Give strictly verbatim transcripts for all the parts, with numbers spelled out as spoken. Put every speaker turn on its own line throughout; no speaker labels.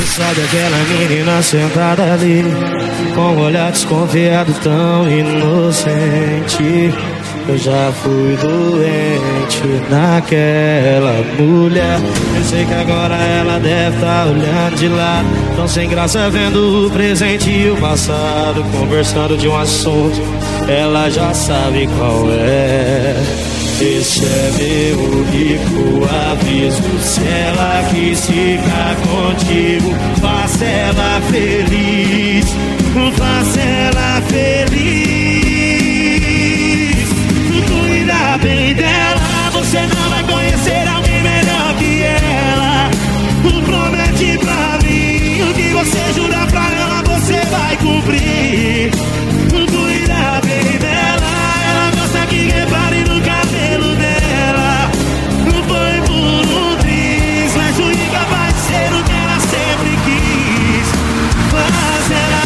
Sabe aquela menina sentada ali, com um olhar desconfiado tão inocente. Eu já fui doente naquela mulher. Eu sei que agora ela deve tá olhando de lado, tão sem graça vendo o presente e o passado. Conversando de um assunto, ela já sabe qual é. Esse é meu único aviso. Se ela quis ficar contigo, faça ela feliz, faça ela feliz. Cuida bem dela, você não vai conhecer alguém melhor que ela. Promete pra mim, o que você jura pra ela, você vai cumprir. Cuida bem dela, ela gosta que repare no cabelo dela. Não foi por um triz, mas o incapaz de ser o que ela sempre quis. Faz ela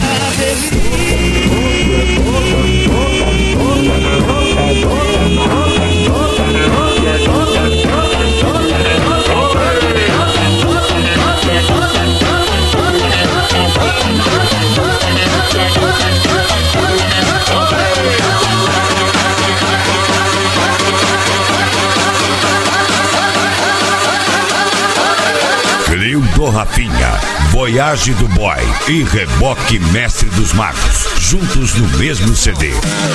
Trio do Rafinha, Voyage do Boy e Reboque Mestre dos Magos, juntos no mesmo C D.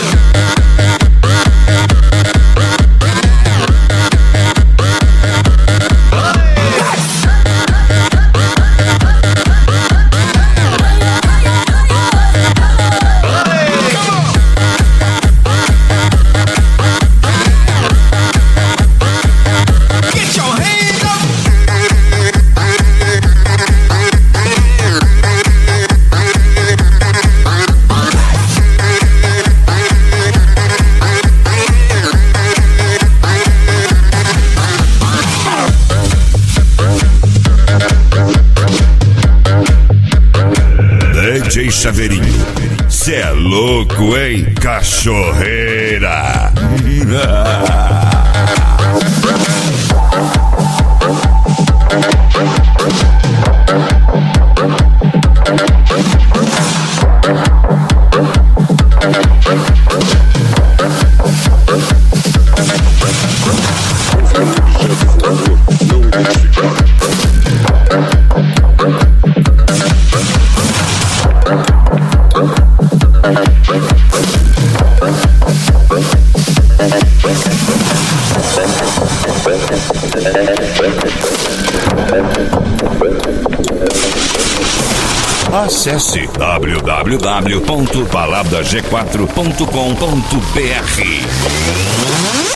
D J Chaveirinho, cê é louco, hein, cachorreira? Acesse w w w ponto balada g quatro ponto com ponto b r.